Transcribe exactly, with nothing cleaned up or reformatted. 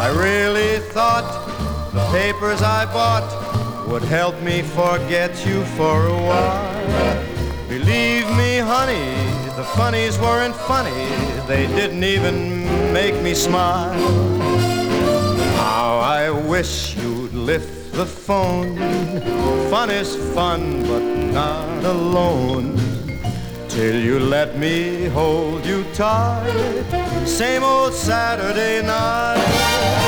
I really thought the papers I bought would help me forget you for a while. Believe me, honey, the funnies weren't funny. They didn't even make me smile. How I wish you'd lift the phone. Fun is fun, but not alone. Till you let me hold you tight. Same old Saturday night.